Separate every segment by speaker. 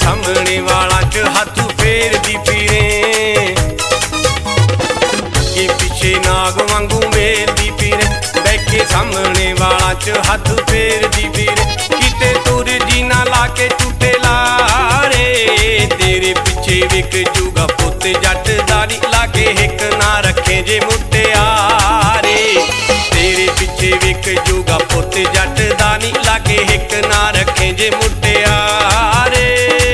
Speaker 1: सामने वाला च हाथ फेर दी फिरे, अगे पिछे नाग वांगू मेल दी फिरे, बैके सामने वाला च हाथ फेर दी फिरे, किते तुर जी ना लाके टूटे लारे, तेरे पिछे विक जूगा पुत जट दाड़ी लाके हिक ना रखे जे मुटियारे, तेरे पिछे विक जूगा पुत जट दाड़ी लाके हिक ना रखे जे मुटियारे।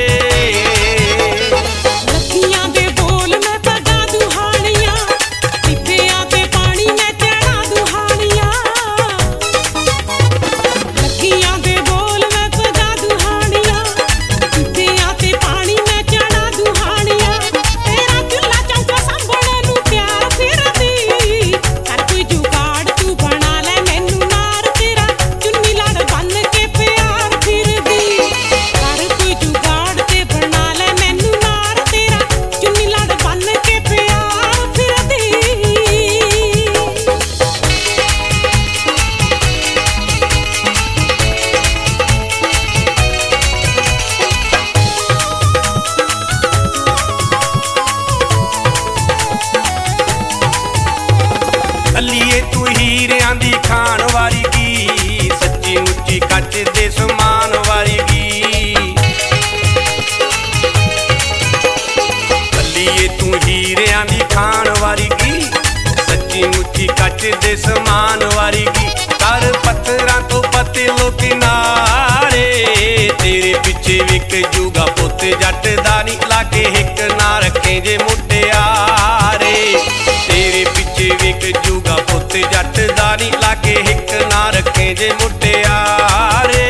Speaker 1: अलिए तू हीरियां दी खान वारीगी, सच्ची मुच्ची कच दे समान वारीगी, अलिए तू हीरियां दी खान वारीगी, सच्ची मुच्ची कच दे समान वारीगी, कर पत्थरां तो पते लो किनारे, तेरे पिछे विक जूगा पुत जट दानी लाके हिक ना रखे जे मुटियारे, तेरे पिछे विक जूगा पुत जट दानी लाके हिक ना रखे जे मुटियारे।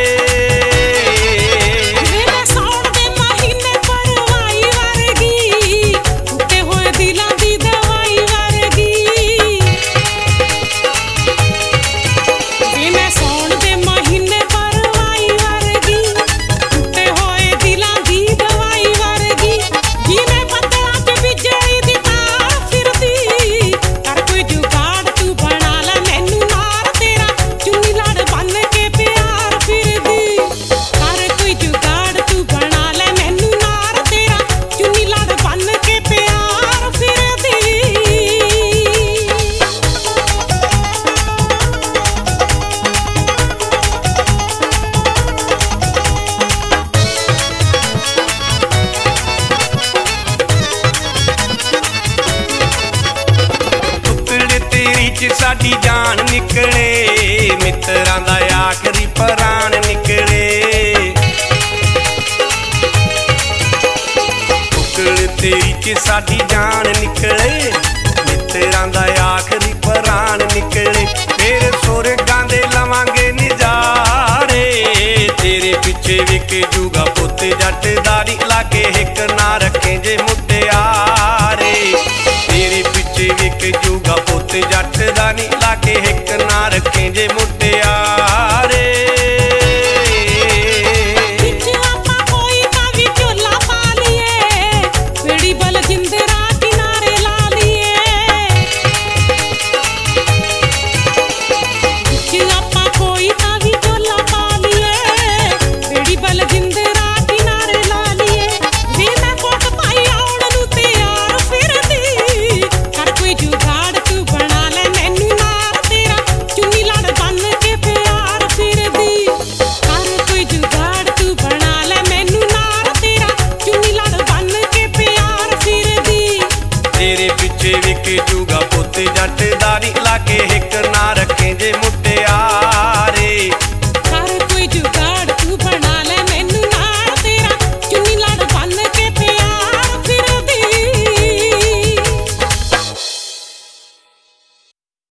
Speaker 1: साडी जान निकले, मित्रां दा आखरी प्राण निकले, टुकड़ तेरी च साडी जान निकले, मित्रां दा आखरी प्राण निकले, फिर सुरगां दे लवांगे नजारे, तेरे पिछे विक जूगा पुत जट दाड़ी लाके हिक ना रखे जे मुटियारे, तेरे पिछे विक जूगा पुत जट दानी लाके हिक ना रखे जे मुटियारे। तेरे पिछे विक जूगा पुत जट